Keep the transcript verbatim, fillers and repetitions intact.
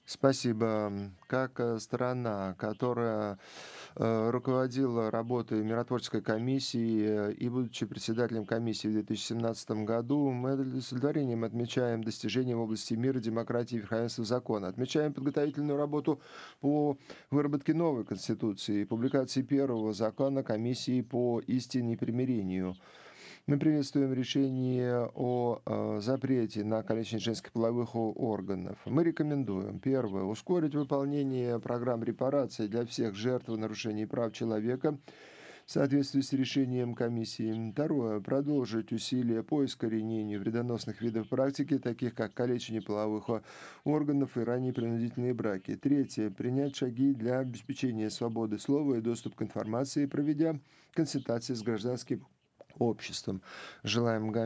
Спасибо. Как э, страна, которая э, руководила работой миротворческой комиссии э, и будучи председателем комиссии в две тысячи семнадцатом году, мы с удовлетворением отмечаем достижения в области мира, демократии и верховенства закона. Отмечаем подготовительную работу по выработке новой конституции и публикации первого закона комиссии по истине и примирению. Мы приветствуем решение о э, запрете на калечение женских половых о- органов. Мы рекомендуем, первое, ускорить выполнение программ репараций для всех жертв нарушений прав человека в соответствии с решением комиссии. Второе, продолжить усилия по искоренению вредоносных видов практики, таких как калечение половых о- органов и ранние принудительные браки. Третье, принять шаги для обеспечения свободы слова и доступ к информации, проведя консультации с гражданским обществом. Желаем